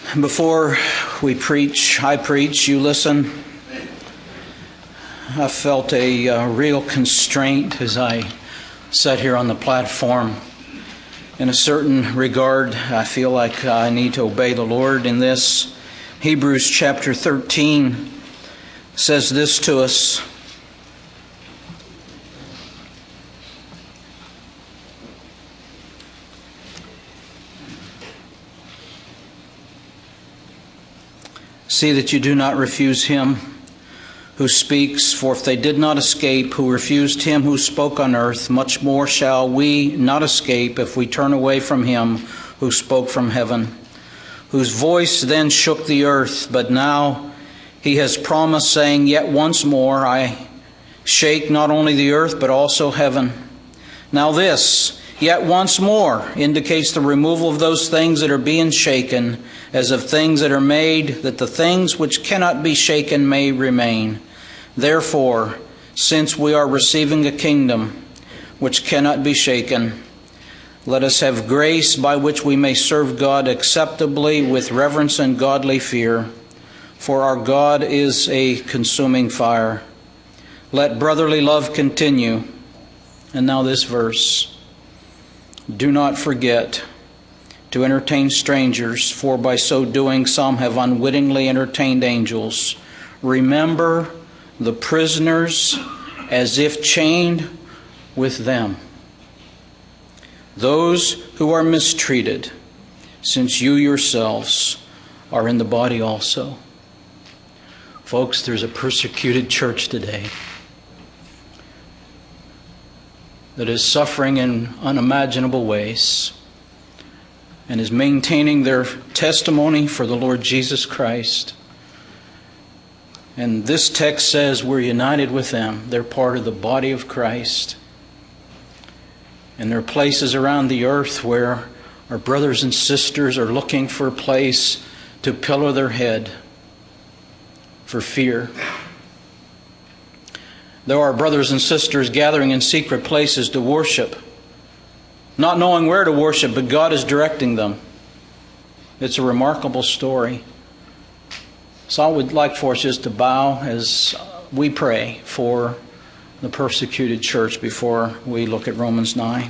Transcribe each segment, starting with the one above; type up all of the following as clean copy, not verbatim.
Before I preach, you listen. I felt a real constraint as I sat here on the platform. In a certain regard, I feel like I need to obey the Lord in this. Hebrews chapter 13 says this to us. See that you do not refuse him who speaks, for if they did not escape who refused him who spoke on earth, much more shall we not escape if we turn away from him who spoke from heaven, whose voice then shook the earth. But now he has promised, saying, Yet once more I shake not only the earth but also heaven. Now this, yet once more, indicates the removal of those things that are being shaken, as of things that are made, that the things which cannot be shaken may remain. Therefore, since we are receiving a kingdom which cannot be shaken, let us have grace by which we may serve God acceptably with reverence and godly fear. For our God is a consuming fire. Let brotherly love continue. And now this verse. Do not forget to entertain strangers, for by so doing some have unwittingly entertained angels. Remember the prisoners as if chained with them, those who are mistreated, since you yourselves are in the body also. Folks, there's a persecuted church today that is suffering in unimaginable ways and is maintaining their testimony for the Lord Jesus Christ. And this text says we're united with them. They're part of the body of Christ. And there are places around the earth where our brothers and sisters are looking for a place to pillow their head for fear. There are brothers and sisters gathering in secret places to worship, not knowing where to worship, but God is directing them. It's a remarkable story. So I would like for us just to bow as we pray for the persecuted church before we look at Romans 9.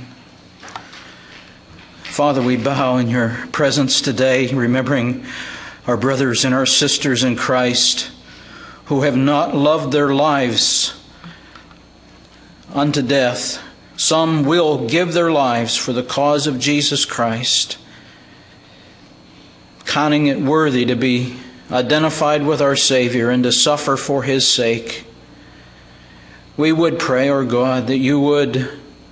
Father, we bow in your presence today, remembering our brothers and our sisters in Christ who have not loved their lives unto death. Some will give their lives for the cause of Jesus Christ, counting it worthy to be identified with our Savior and to suffer for His sake. We would pray, our God, that you would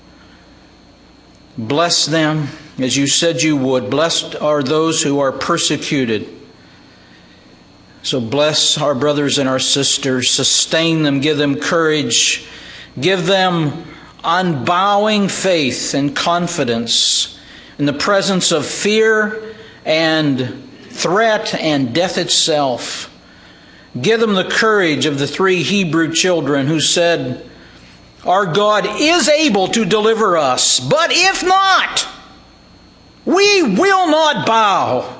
bless them as you said you would. Blessed are those who are persecuted. So bless our brothers and our sisters. Sustain them. Give them courage. Give them unbowing faith and confidence in the presence of fear and threat and death itself. Give them the courage of the 3 Hebrew children who said, Our God is able to deliver us, but if not, we will not bow.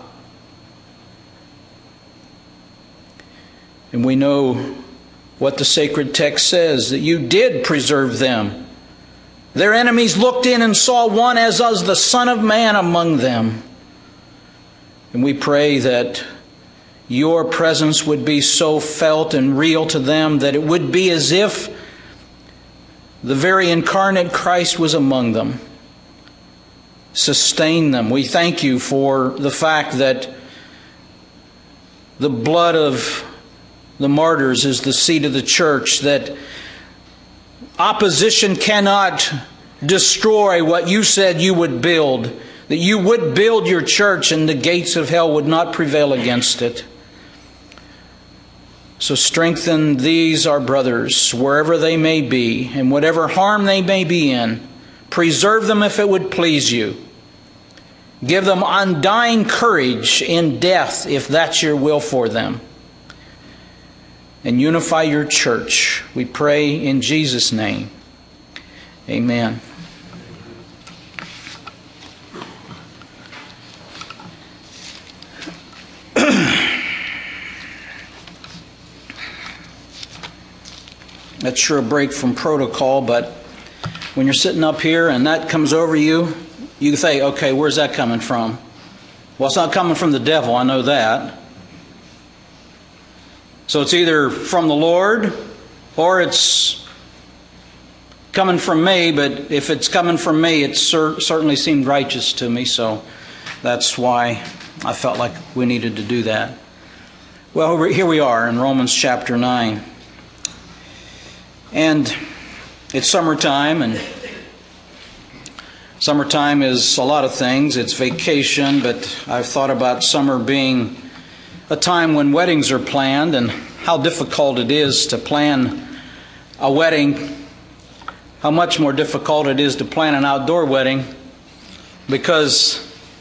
And we know what the sacred text says, that you did preserve them. Their enemies looked in and saw one as the Son of Man among them. And we pray that your presence would be so felt and real to them that it would be as if the very incarnate Christ was among them. Sustain them. We thank you for the fact that the blood of the martyrs is the seed of the church, that opposition cannot destroy what you said you would build, that you would build your church and the gates of hell would not prevail against it. So strengthen these our brothers wherever they may be and whatever harm they may be in. Preserve them if it would please you. Give them undying courage in death if that's your will for them. And unify your church. We pray in Jesus' name. Amen. That's sure a break from protocol, but when you're sitting up here and that comes over you, you say, okay, where's that coming from? Well, it's not coming from the devil, I know that. So it's either from the Lord or it's coming from me, but if it's coming from me, it certainly seemed righteous to me, so that's why I felt like we needed to do that. Well, here we are in Romans chapter 9. And it's summertime, and summertime is a lot of things. It's vacation, but I've thought about summer being a time when weddings are planned and how difficult it is to plan a wedding, how much more difficult it is to plan an outdoor wedding, because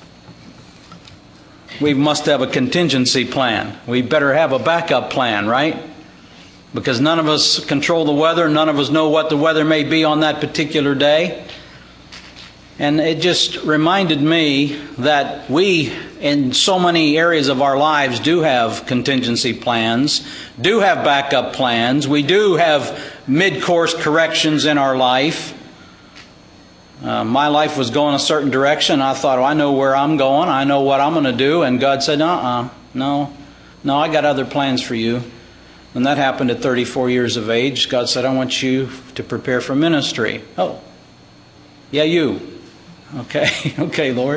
we must have a contingency plan. We better have a backup plan, right? Because none of us control the weather, none of us know what the weather may be on that particular day. And it just reminded me that we, in so many areas of our lives, do have contingency plans, do have backup plans. We do have mid-course corrections in our life. My life was going a certain direction. I thought, I know where I'm going. I know what I'm going to do. And God said, no, I got other plans for you. And that happened at 34 years of age. God said, I want you to prepare for ministry. Oh, yeah, you. Okay, okay, Lord.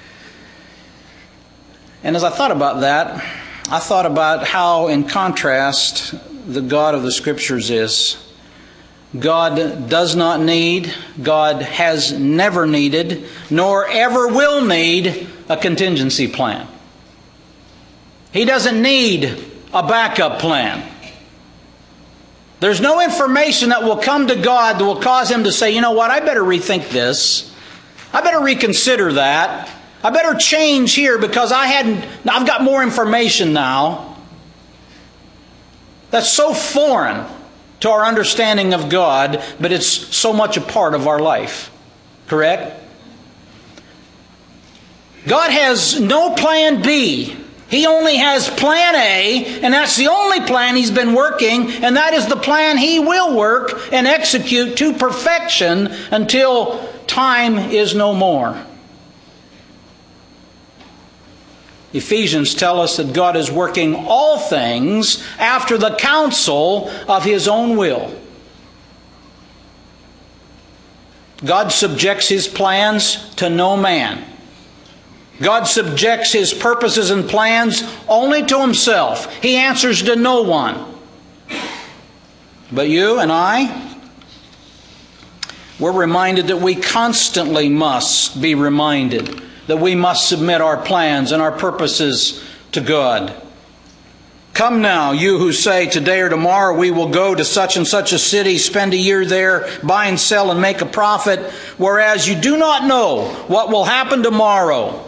And as I thought about that, I thought about how, in contrast, the God of the Scriptures is. God does not need, God has never needed, nor ever will need a contingency plan. He doesn't need a backup plan. There's no information that will come to God that will cause Him to say, you know what, I better rethink this. I better reconsider that. I better change here because I've got more information now. That's so foreign to our understanding of God, but it's so much a part of our life. Correct? God has no plan B. He only has plan A, and that's the only plan He's been working, and that is the plan He will work and execute to perfection until time is no more. Ephesians tell us that God is working all things after the counsel of His own will. God subjects His plans to no man. God subjects His purposes and plans only to Himself. He answers to no one. But you and I, we're reminded that we constantly must be reminded that we must submit our plans and our purposes to God. Come now, you who say, today or tomorrow we will go to such and such a city, spend a year there, buy and sell and make a profit, whereas you do not know what will happen tomorrow.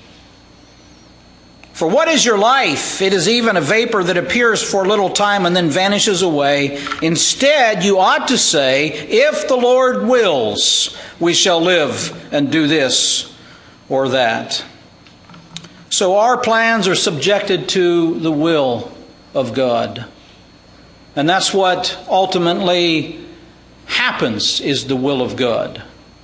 For what is your life? It is even a vapor that appears for a little time and then vanishes away. Instead, you ought to say, if the Lord wills, we shall live and do this or that. So our plans are subjected to the will of God. And that's what ultimately happens, is the will of God.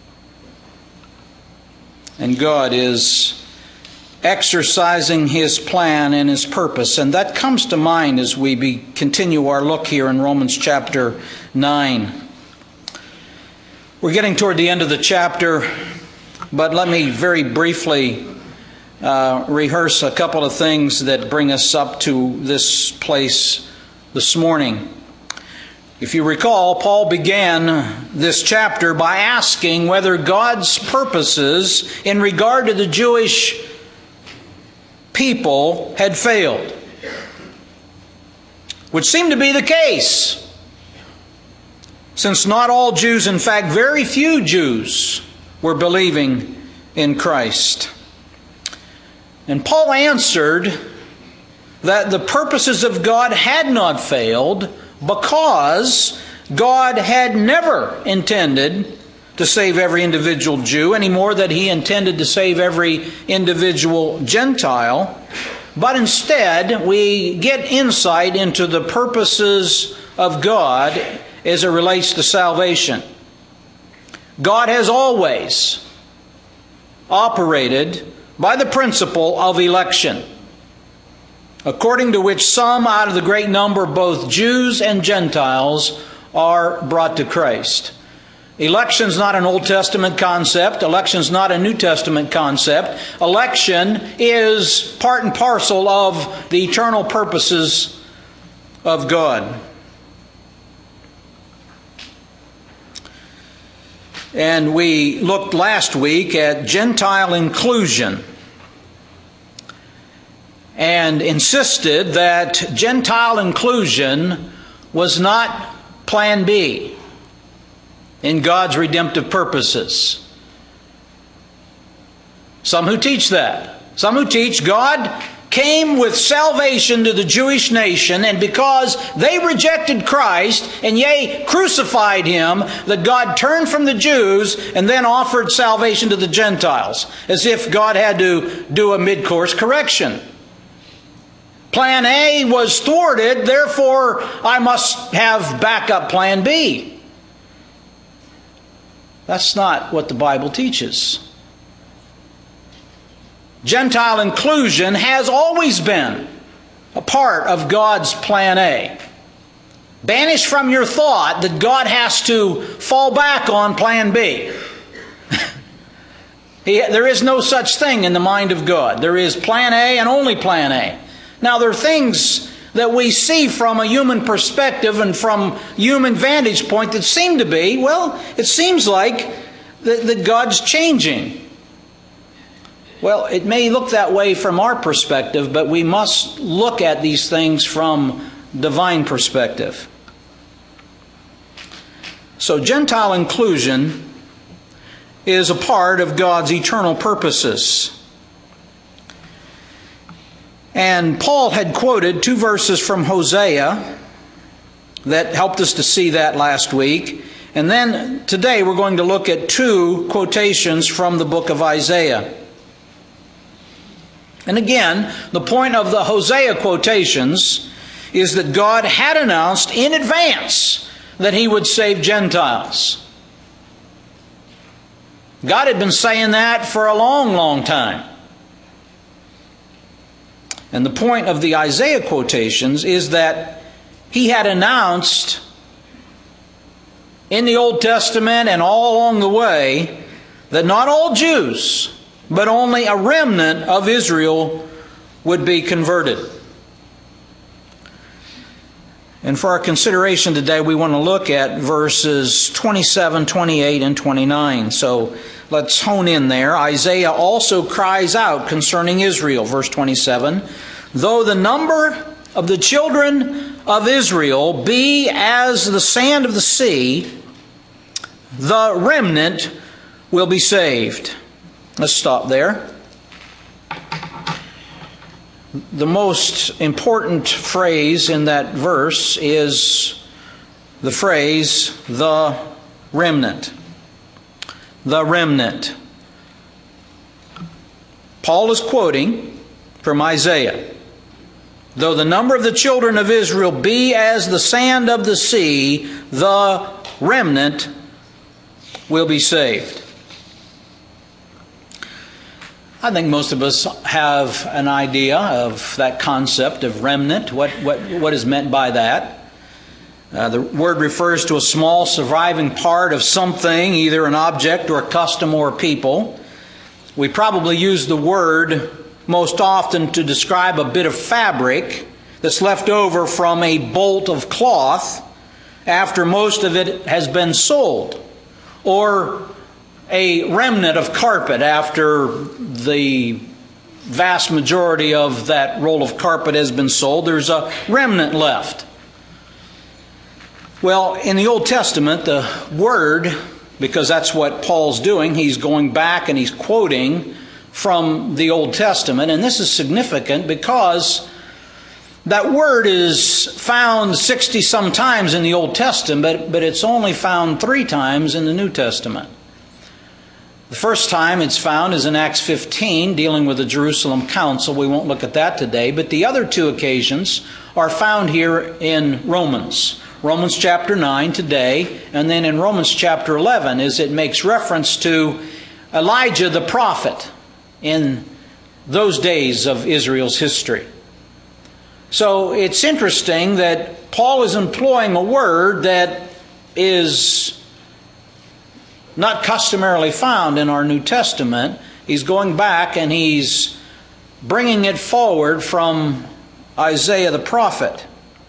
And God is exercising His plan and His purpose. And that comes to mind as we continue our look here in Romans chapter 9. We're getting toward the end of the chapter, but let me very briefly rehearse a couple of things that bring us up to this place this morning. If you recall, Paul began this chapter by asking whether God's purposes in regard to the Jewish people had failed, which seemed to be the case, since not all Jews, in fact very few Jews, were believing in Christ. And Paul answered that the purposes of God had not failed because God had never intended to save every individual Jew, any more than He intended to save every individual Gentile. But instead, we get insight into the purposes of God as it relates to salvation. God has always operated by the principle of election, according to which some out of the great number, both Jews and Gentiles, are brought to Christ. Election is not an Old Testament concept. Election is not a New Testament concept. Election is part and parcel of the eternal purposes of God. And we looked last week at Gentile inclusion and insisted that Gentile inclusion was not plan B in God's redemptive purposes. Some who teach that. Some who teach God came with salvation to the Jewish nation, and because they rejected Christ, and yea, crucified Him, that God turned from the Jews and then offered salvation to the Gentiles, as if God had to do a mid-course correction. Plan A was thwarted, therefore I must have backup plan B. That's not what the Bible teaches. Gentile inclusion has always been a part of God's plan A. Banish from your thought that God has to fall back on plan B. There is no such thing in the mind of God. There is plan A and only plan A. Now, there are things that we see from a human perspective and from human vantage point that seem to be, well, it seems like that God's changing. Well, it may look that way from our perspective, but we must look at these things from divine perspective. So Gentile inclusion is a part of God's eternal purposes. And Paul had quoted 2 verses from Hosea that helped us to see that last week. And then today we're going to look at 2 quotations from the book of Isaiah. And again, the point of the Hosea quotations is that God had announced in advance that He would save Gentiles. God had been saying that for a long, long time. And the point of the Isaiah quotations is that He had announced in the Old Testament and all along the way that not all Jews, but only a remnant of Israel would be converted. And for our consideration today, we want to look at verses 27, 28, and 29. So let's hone in there. Isaiah also cries out concerning Israel, verse 27, "Though the number of the children of Israel be as the sand of the sea, the remnant will be saved." Let's stop there. The most important phrase in that verse is the phrase, the remnant. The remnant. Paul is quoting from Isaiah. "Though the number of the children of Israel be as the sand of the sea, the remnant will be saved." I think most of us have an idea of that concept of remnant, what is meant by that. The word refers to a small surviving part of something, either an object or a custom or a people. We probably use the word most often to describe a bit of fabric that's left over from a bolt of cloth after most of it has been sold, or a remnant of carpet after the vast majority of that roll of carpet has been sold. There's a remnant left. Well, in the Old Testament, the word, because that's what Paul's doing, he's going back and he's quoting from the Old Testament. And this is significant because that word is found 60-some times in the Old Testament, but it's only found 3 times in the New Testament. The first time it's found is in Acts 15, dealing with the Jerusalem Council. We won't look at that today. But the other 2 occasions are found here in Romans. Romans chapter 9 today, and then in Romans chapter 11 is it makes reference to Elijah the prophet in those days of Israel's history. So it's interesting that Paul is employing a word that is not customarily found in our New Testament. He's going back and he's bringing it forward from Isaiah the prophet.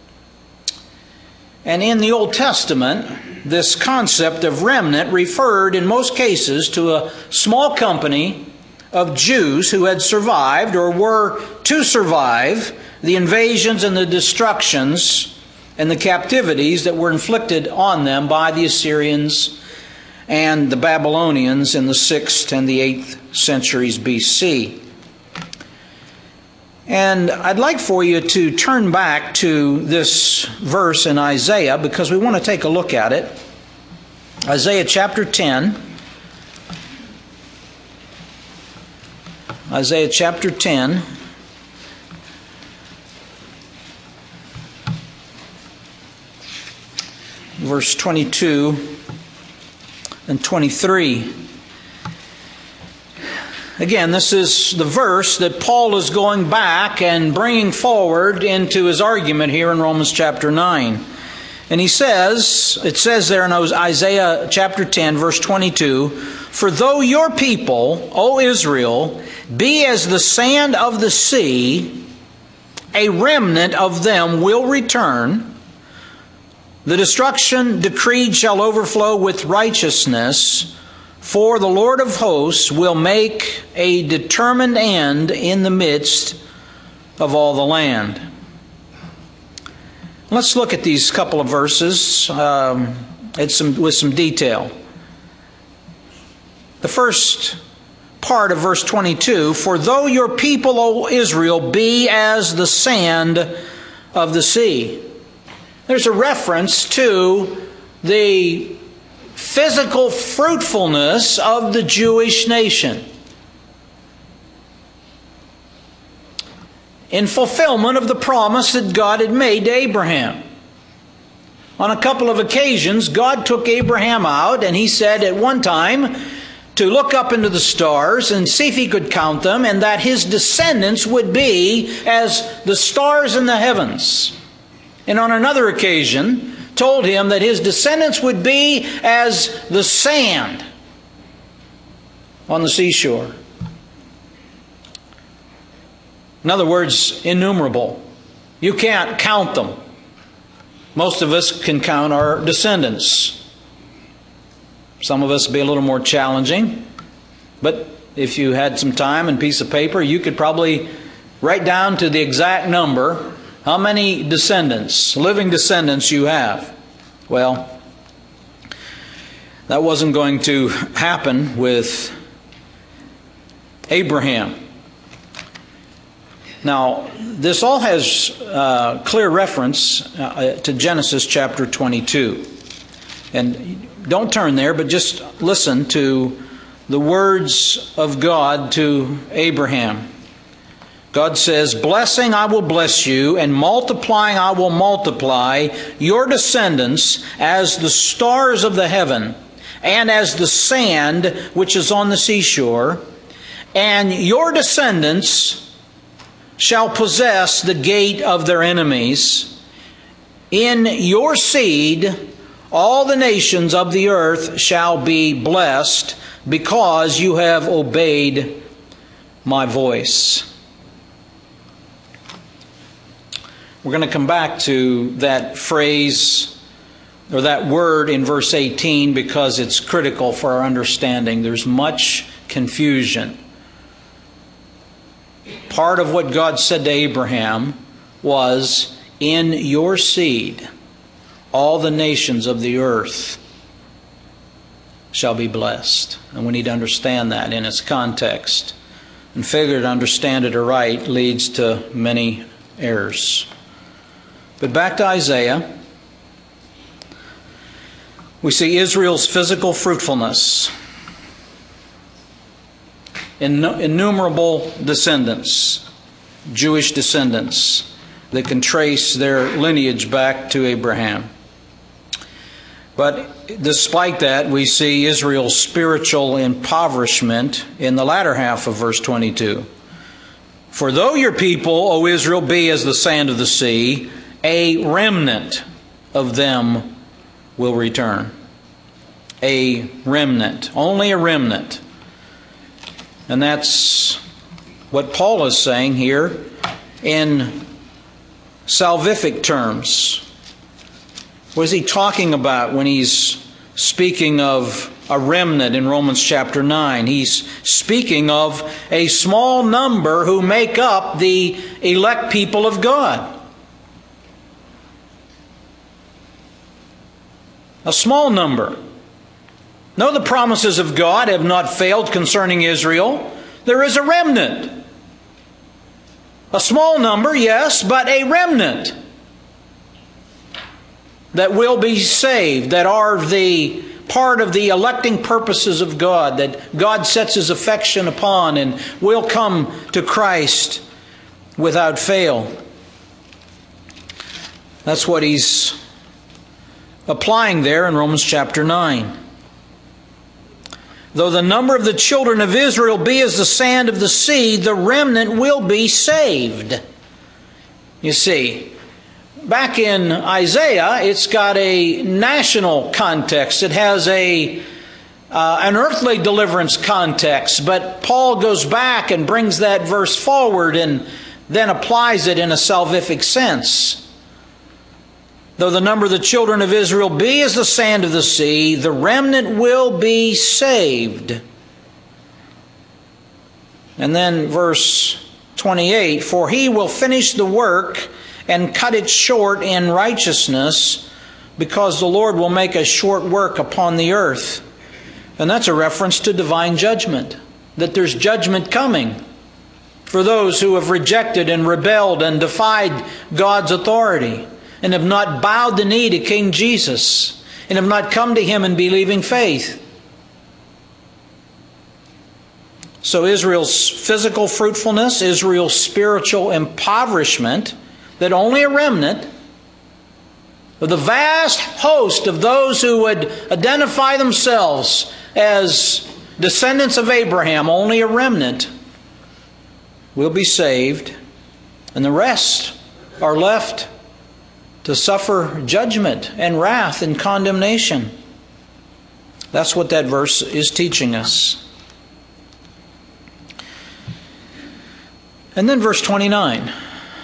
And in the Old Testament, this concept of remnant referred in most cases to a small company of Jews who had survived or were to survive the invasions and the destructions and the captivities that were inflicted on them by the Assyrians and the Babylonians in the 6th and the 8th centuries BC. And I'd like for you to turn back to this verse in Isaiah because we want to take a look at it. Isaiah chapter 10. Isaiah chapter 10. Verse 22 and 23. Again, this is the verse that Paul is going back and bringing forward into his argument here in Romans chapter 9. And it says there in Isaiah chapter 10, verse 22, "For though your people, O Israel, be as the sand of the sea, a remnant of them will return. The destruction decreed shall overflow with righteousness, for the Lord of hosts will make a determined end in the midst of all the land." Let's look at these couple of verses with some detail. The first part of verse 22, "For though your people, O Israel, be as the sand of the sea." There's a reference to the physical fruitfulness of the Jewish nation in fulfillment of the promise that God had made to Abraham. On a couple of occasions, God took Abraham out and he said at one time to look up into the stars and see if he could count them, and that his descendants would be as the stars in the heavens. And on another occasion, told him that his descendants would be as the sand on the seashore. In other words, innumerable. You can't count them. Most of us can count our descendants. Some of us would be a little more challenging. But if you had some time and piece of paper, you could probably write down to the exact number how many descendants, living descendants you have. Well, that wasn't going to happen with Abraham. Now, this all has clear reference to Genesis chapter 22. And don't turn there, but just listen to the words of God to Abraham. God says, "Blessing I will bless you, and multiplying I will multiply your descendants as the stars of the heaven, and as the sand which is on the seashore. And your descendants shall possess the gate of their enemies. In your seed all the nations of the earth shall be blessed, because you have obeyed my voice." We're going to come back to that phrase or that word in verse 18 because it's critical for our understanding. There's much confusion. Part of what God said to Abraham was, "In your seed, all the nations of the earth shall be blessed." And we need to understand that in its context. And failure to understand it aright leads to many errors. But back to Isaiah. We see Israel's physical fruitfulness. Innumerable descendants, Jewish descendants, that can trace their lineage back to Abraham. But despite that, we see Israel's spiritual impoverishment in the latter half of verse 22. For though your people, O Israel, be as the sand of the sea, a remnant of them will return. A remnant. Only a remnant. And that's what Paul is saying here in salvific terms. What is he talking about when he's speaking of a remnant in Romans chapter 9? He's speaking of a small number who make up the elect people of God. A small number. No, the promises of God have not failed concerning Israel. There is a remnant. A small number, yes, but a remnant that will be saved, that are the part of the electing purposes of God, that God sets His affection upon and will come to Christ without fail. That's what he's applying there in Romans chapter 9. Though the number of the children of Israel be as the sand of the sea, the remnant will be saved. You see, back in Isaiah, it's got a national context. It has an earthly deliverance context. But Paul goes back and brings that verse forward and then applies it in a salvific sense. Though the number of the children of Israel be as the sand of the sea, the remnant will be saved. And then verse 28, for he will finish the work and cut it short in righteousness, because the Lord will make a short work upon the earth. And that's a reference to divine judgment, that there's judgment coming for those who have rejected and rebelled and defied God's authority, and have not bowed the knee to King Jesus, and have not come to Him in believing faith. So Israel's physical fruitfulness, Israel's spiritual impoverishment, that only a remnant of the vast host of those who would identify themselves as descendants of Abraham, only a remnant will be saved, and the rest are left to suffer judgment and wrath and condemnation. That's what that verse is teaching us. And then verse 29.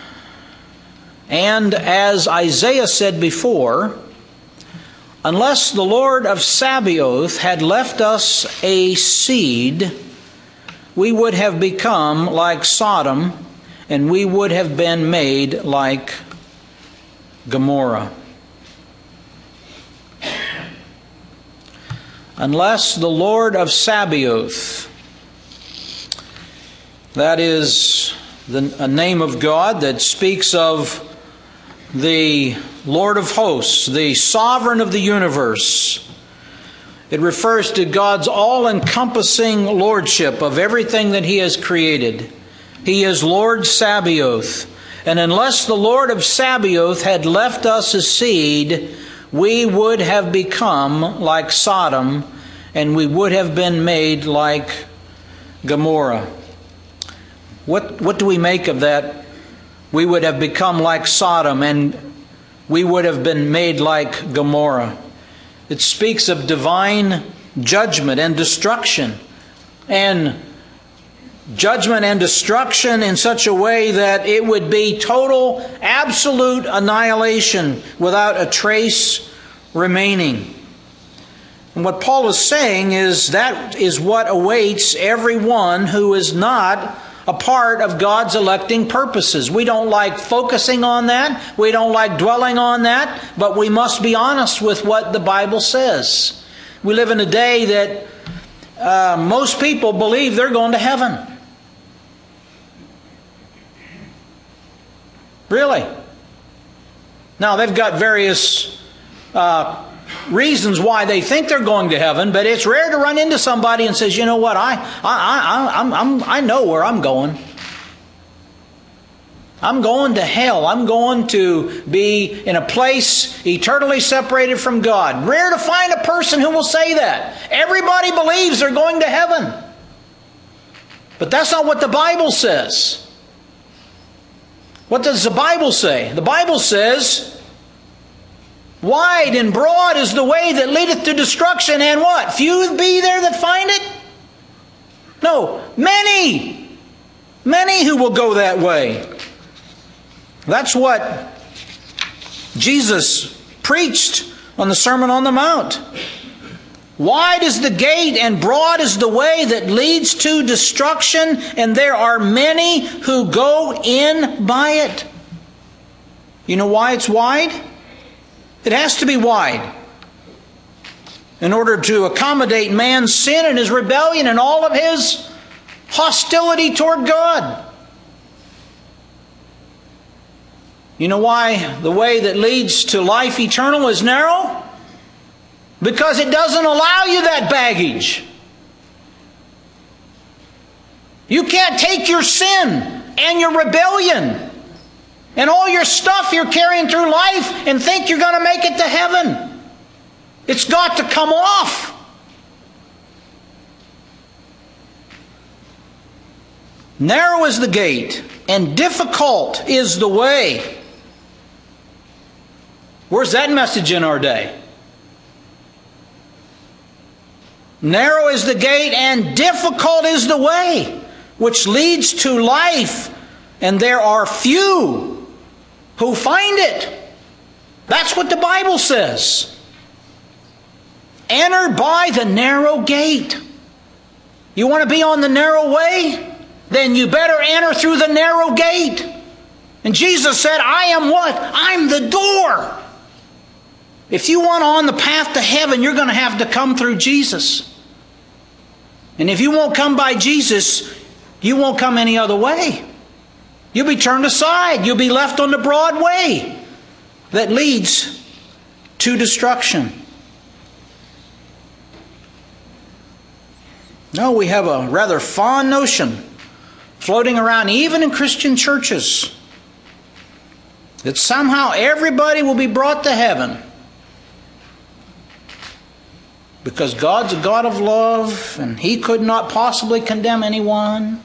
And as Isaiah said before, unless the Lord of Sabaoth had left us a seed, we would have become like Sodom, and we would have been made like Gomorrah. Unless the Lord of Sabaoth, that is a name of God that speaks of the Lord of hosts, the sovereign of the universe. It refers to God's all-encompassing lordship of everything that He has created. He is Lord Sabaoth. And unless the Lord of Sabaoth had left us a seed, we would have become like Sodom, and we would have been made like Gomorrah. What do we make of that? We would have become like Sodom, and we would have been made like Gomorrah. It speaks of divine judgment and destruction, and judgment and destruction in such a way that it would be total, absolute annihilation without a trace remaining. And what Paul is saying is that is what awaits everyone who is not a part of God's electing purposes. We don't like focusing on that. We don't like dwelling on that. But we must be honest with what the Bible says. We live in a day that most people believe they're going to heaven. Really? Now, they've got various reasons why they think they're going to heaven, but it's rare to run into somebody and says, you know what, I know where I'm going. I'm going to hell. I'm going to be in a place eternally separated from God. Rare to find a person who will say that. Everybody believes they're going to heaven. But that's not what the Bible says. What does the Bible say? The Bible says, wide and broad is the way that leadeth to destruction, and what? Few be there that find it? No, many. Many who will go that way. That's what Jesus preached on the Sermon on the Mount. Wide is the gate and broad is the way that leads to destruction, and there are many who go in by it. You know why it's wide? It has to be wide in order to accommodate man's sin and his rebellion and all of his hostility toward God. You know why the way that leads to life eternal is narrow? Because it doesn't allow you that baggage. You can't take your sin and your rebellion and all your stuff you're carrying through life and think you're going to make it to heaven. It's got to come off. Narrow is the gate, and difficult is the way. Where's that message in our day? Narrow is the gate, and difficult is the way which leads to life, and there are few who find it. That's what the Bible says. Enter by the narrow gate. You want to be on the narrow way? Then you better enter through the narrow gate. And Jesus said, I am what? I'm the door. If you want on the path to heaven, you're going to have to come through Jesus. And if you won't come by Jesus, you won't come any other way. You'll be turned aside. You'll be left on the broad way that leads to destruction. No, we have a rather fond notion floating around even in Christian churches that somehow everybody will be brought to heaven because God's a God of love and He could not possibly condemn anyone.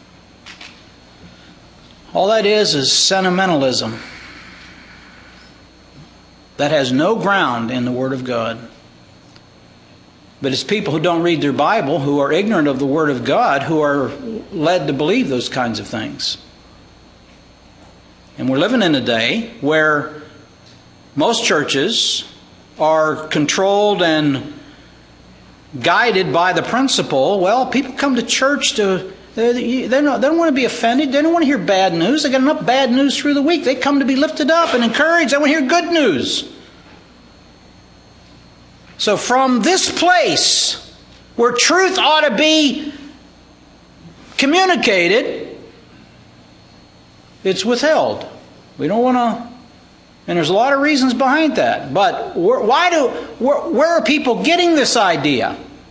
All that is sentimentalism that has no ground in the Word of God. But it's people who don't read their Bible, who are ignorant of the Word of God, who are led to believe those kinds of things. And we're living in a day where most churches are controlled and guided by the principle, well, people come to church to, they don't want to be offended. They don't want to hear bad news. They got enough bad news through the week. They come to be lifted up and encouraged. They want to hear good news. So from this place where truth ought to be communicated, it's withheld. We don't want to, and there's a lot of reasons behind that. But where are people getting this idea?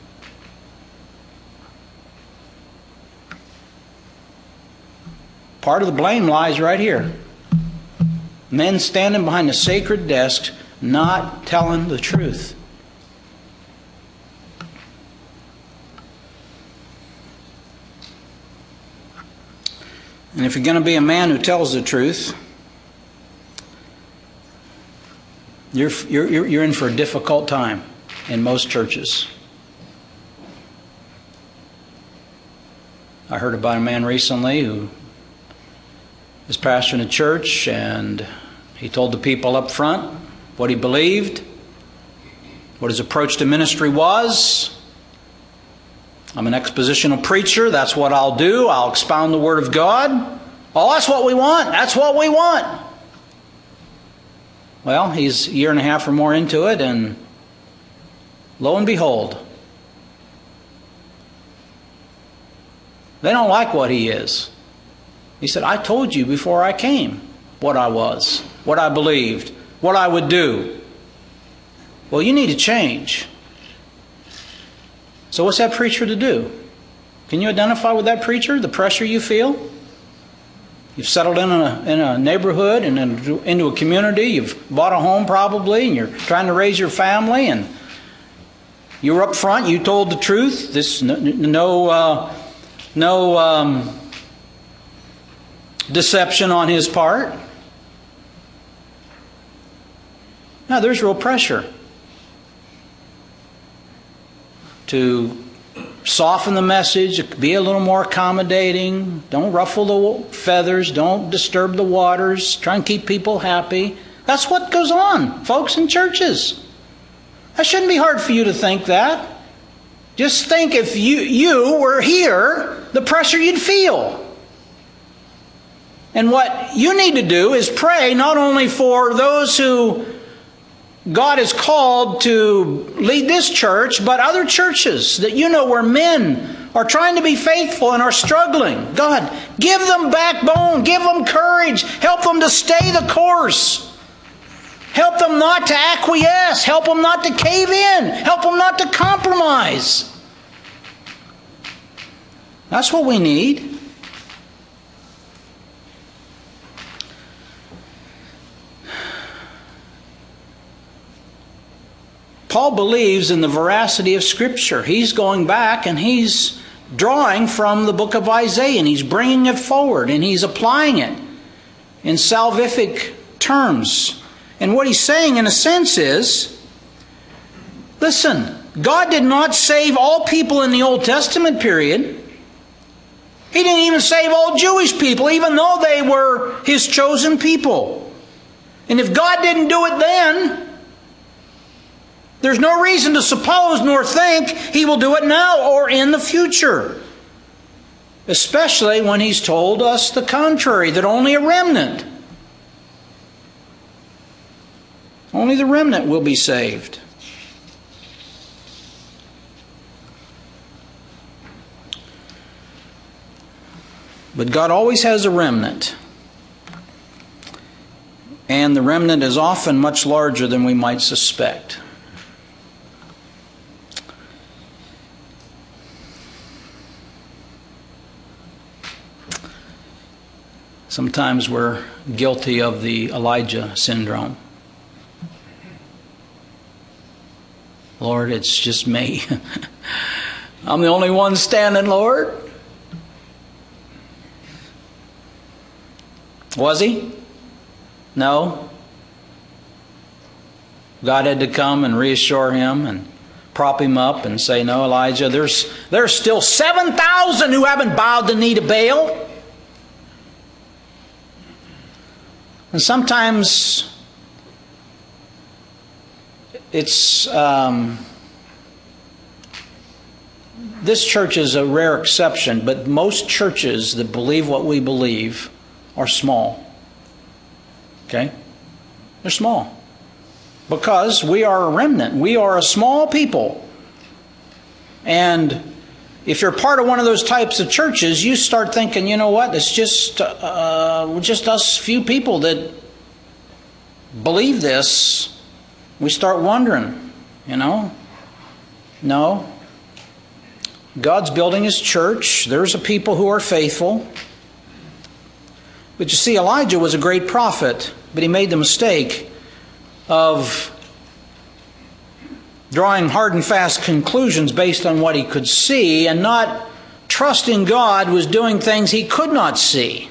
Part of the blame lies right here. Men standing behind a sacred desk, not telling the truth. And if you're going to be a man who tells the truth, you're in for a difficult time in most churches. I heard about a man recently who was pastoring a church, and he told the people up front what he believed, what his approach to ministry was. I'm an expositional preacher. That's what I'll do. I'll expound the Word of God. Oh, that's what we want. That's what we want. Well, he's a year and a half or more into it, and lo and behold, they don't like what he is. He said, I told you before I came what I was, what I believed, what I would do. Well, you need to change. So what's that preacher to do? Can you identify with that preacher, the pressure you feel? You've settled in a neighborhood and into a community. You've bought a home probably, and you're trying to raise your family. And you were up front. You told the truth. This no deception on his part. Now there's real pressure to soften the message, be a little more accommodating, don't ruffle the feathers, don't disturb the waters, try and keep people happy. That's what goes on, folks, in churches. That shouldn't be hard for you to think that. Just think if you were here, the pressure you'd feel. And what you need to do is pray not only for those who God has called to lead this church, but other churches that you know where men are trying to be faithful and are struggling. God, give them backbone, give them courage, help them to stay the course. Help them not to acquiesce, help them not to cave in, help them not to compromise. That's what we need. Paul believes in the veracity of Scripture. He's going back and he's drawing from the book of Isaiah and he's bringing it forward and he's applying it in salvific terms. And what he's saying in a sense is, listen, God did not save all people in the Old Testament period. He didn't even save all Jewish people, even though they were His chosen people. And if God didn't do it then, there's no reason to suppose nor think He will do it now or in the future. Especially when He's told us the contrary, that only a remnant, only the remnant will be saved. But God always has a remnant. And the remnant is often much larger than we might suspect. Sometimes we're guilty of the Elijah syndrome. Lord, it's just me. I'm the only one standing, Lord. Was he? No. God had to come and reassure him and prop him up and say, no, Elijah, there's still 7,000 who haven't bowed the knee to Baal. And sometimes it's this church is a rare exception, but most churches that believe what we believe are small. Okay? They're small. Because we are a remnant. We are a small people. And if you're part of one of those types of churches, you start thinking, you know what, it's just us few people that believe this. We start wondering, you know. No. God's building His church. There's a people who are faithful. But you see, Elijah was a great prophet, but he made the mistake of drawing hard and fast conclusions based on what he could see and not trusting God was doing things he could not see.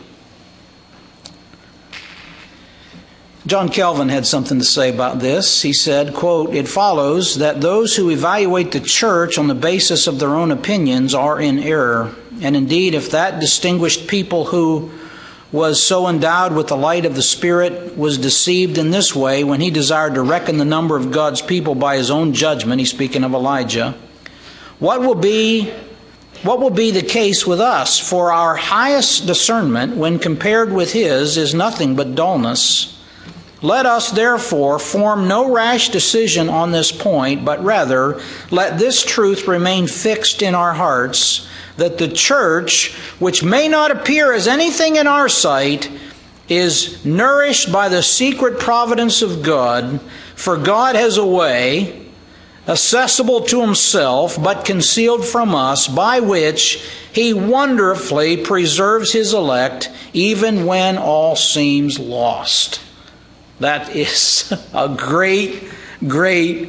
John Calvin had something to say about this. He said, quote, "It follows that those who evaluate the church on the basis of their own opinions are in error. And indeed, if that distinguished people who was so endowed with the light of the Spirit was deceived in this way when he desired to reckon the number of God's people by his own judgment," he's speaking of Elijah, what will be the case with us? For our highest discernment, when compared with his, is nothing but dullness. Let us therefore form no rash decision on this point, but rather let this truth remain fixed in our hearts, that the church, which may not appear as anything in our sight, is nourished by the secret providence of God. For God has a way accessible to himself, but concealed from us, by which he wonderfully preserves his elect, even when all seems lost. That is a great, great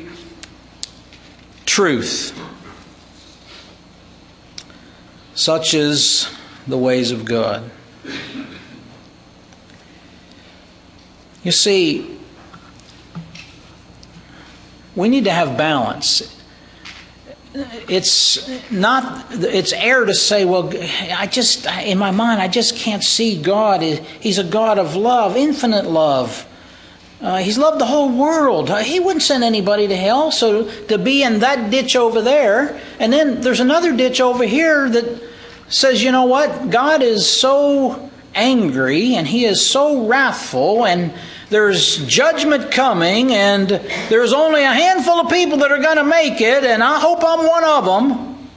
truth. Such is the ways of God. You see, we need to have balance. It's air to say, well, in my mind, I just can't see God. He's a God of love, infinite love. He's loved the whole world. He wouldn't send anybody to hell. So to be in that ditch over there, and then there's another ditch over here that says, you know what? God is so angry and He is so wrathful, and there's judgment coming, and there's only a handful of people that are going to make it, and I hope I'm one of them.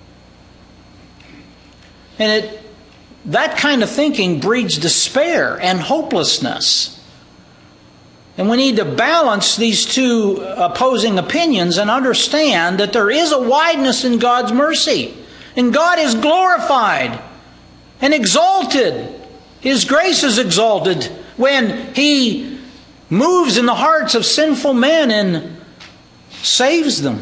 And that kind of thinking breeds despair and hopelessness. And we need to balance these two opposing opinions and understand that there is a wideness in God's mercy. And God is glorified and exalted. His grace is exalted when He moves in the hearts of sinful men and saves them.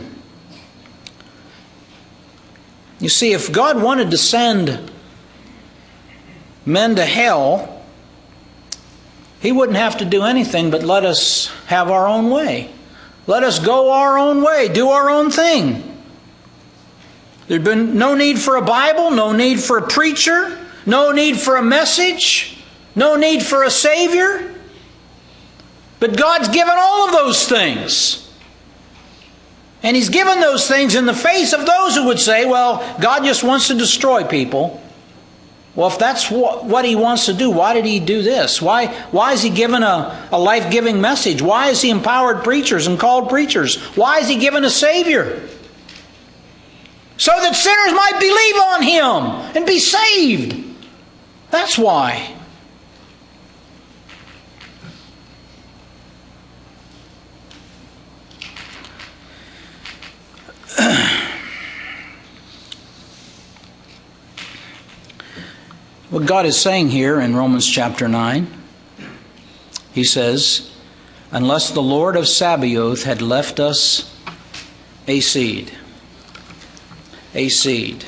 You see, if God wanted to send men to hell, He wouldn't have to do anything but let us have our own way. Let us go our own way, do our own thing. There'd been no need for a Bible, no need for a preacher, no need for a message, no need for a Savior. But God's given all of those things. And He's given those things in the face of those who would say, well, God just wants to destroy people. Well, if that's what He wants to do, why did He do this? Why has He given a life-giving message? Why has He empowered preachers and called preachers? Why has He given a Savior? So that sinners might believe on Him and be saved. That's why. What God is saying here in Romans chapter 9, He says, unless the Lord of Sabaoth had left us a seed. A seed.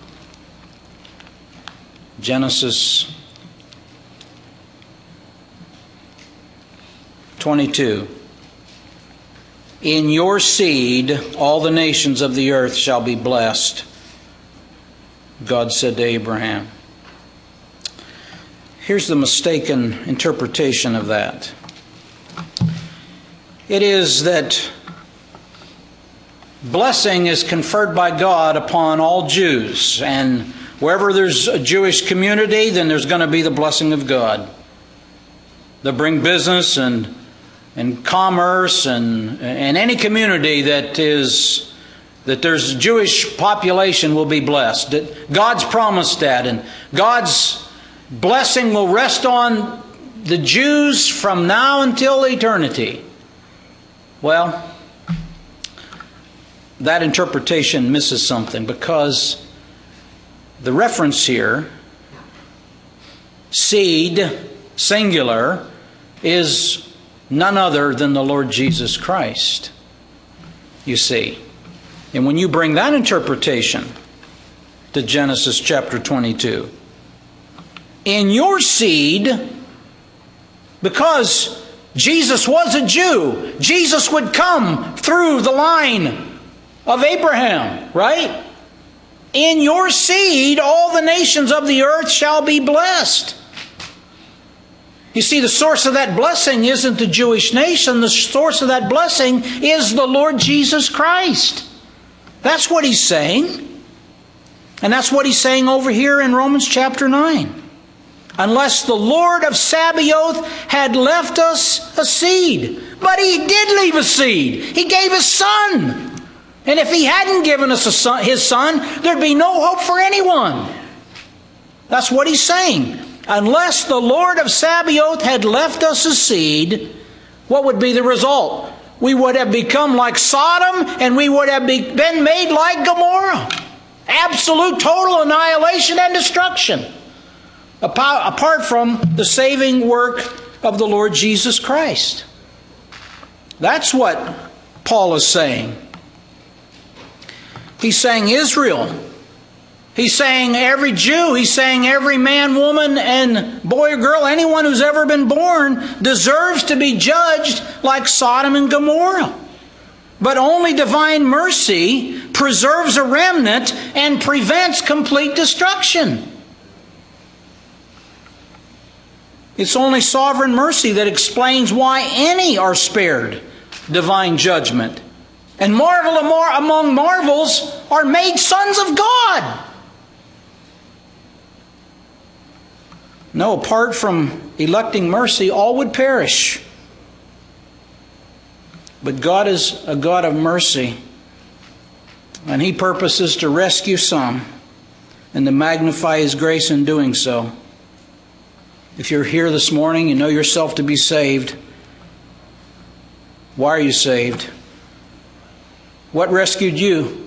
Genesis 22. In your seed all the nations of the earth shall be blessed, God said to Abraham. Here's the mistaken interpretation of that. It is that blessing is conferred by God upon all Jews, and wherever there's a Jewish community, then there's going to be the blessing of God. They'll bring business and commerce and any community that there's a Jewish population will be blessed. That God's promised that, and God's blessing will rest on the Jews from now until eternity. Well, that interpretation misses something, because the reference here, seed, singular, is none other than the Lord Jesus Christ, you see. And when you bring that interpretation to Genesis chapter 22, in your seed, because Jesus was a Jew, Jesus would come through the line of Abraham, right? In your seed, all the nations of the earth shall be blessed. You see, the source of that blessing isn't the Jewish nation. The source of that blessing is the Lord Jesus Christ. That's what He's saying. And that's what He's saying over here in Romans chapter 9. Unless the Lord of Sabaoth had left us a seed. But He did leave a seed. He gave His Son. And if He hadn't given us His Son, there'd be no hope for anyone. That's what He's saying. Unless the Lord of Sabaoth had left us a seed, what would be the result? we would have become like Sodom, and we would have been made like Gomorrah. Absolute, total annihilation and destruction, apart from the saving work of the Lord Jesus Christ. That's what Paul is saying. He's saying Israel. He's saying every Jew. He's saying every man, woman, and boy or girl, anyone who's ever been born, deserves to be judged like Sodom and Gomorrah. But only divine mercy preserves a remnant and prevents complete destruction. It's only sovereign mercy that explains why any are spared divine judgment. And marvel among marvels are made sons of God. No, apart from electing mercy, all would perish. But God is a God of mercy, and He purposes to rescue some and to magnify His grace in doing so. If you're here this morning, you know yourself to be saved. Why are you saved? What rescued you?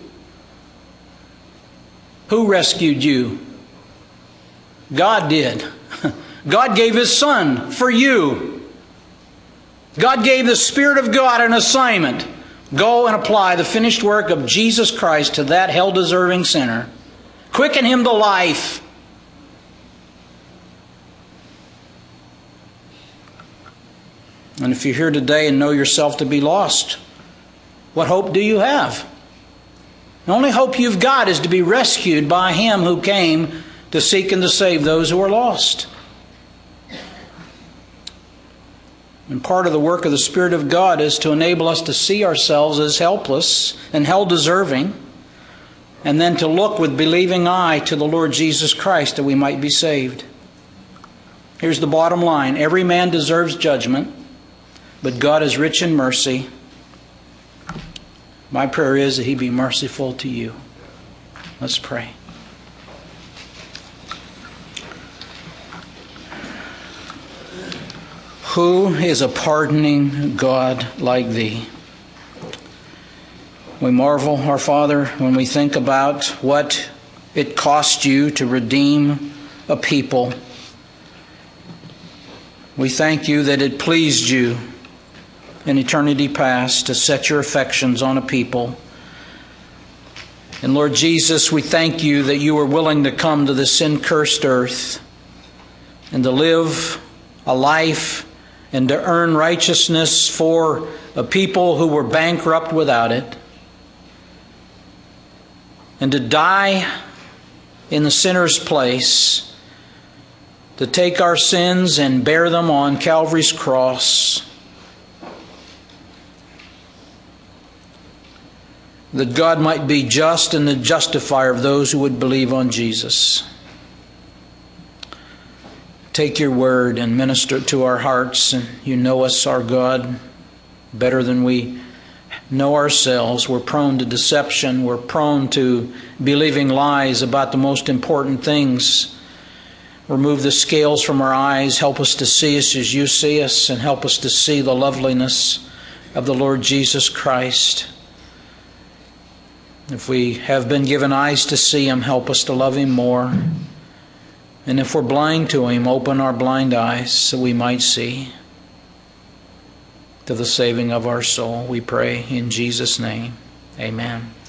Who rescued you? God did. God gave His Son for you. God gave the Spirit of God an assignment. Go and apply the finished work of Jesus Christ to that hell-deserving sinner. Quicken him to life. And if you're here today and know yourself to be lost, what hope do you have? The only hope you've got is to be rescued by Him who came to seek and to save those who are lost. And part of the work of the Spirit of God is to enable us to see ourselves as helpless and hell-deserving, and then to look with believing eye to the Lord Jesus Christ that we might be saved. Here's the bottom line. Every man deserves judgment, but God is rich in mercy. My prayer is that He be merciful to you. Let's pray. Who is a pardoning God like Thee? We marvel, our Father, when we think about what it cost You to redeem a people. We thank You that it pleased You in eternity past to set Your affections on a people. And Lord Jesus, we thank You that You were willing to come to this sin-cursed earth and to live a life and to earn righteousness for a people who were bankrupt without it, and to die in the sinner's place, to take our sins and bear them on Calvary's cross, that God might be just and the justifier of those who would believe on Jesus. Take Your word and minister it to our hearts. And You know us, our God, better than we know ourselves. We're prone to deception. We're prone to believing lies about the most important things. Remove the scales from our eyes. Help us to see us as You see us, and help us to see the loveliness of the Lord Jesus Christ. If we have been given eyes to see Him, help us to love Him more. And if we're blind to Him, open our blind eyes so we might see. To the saving of our soul, we pray in Jesus' name. Amen.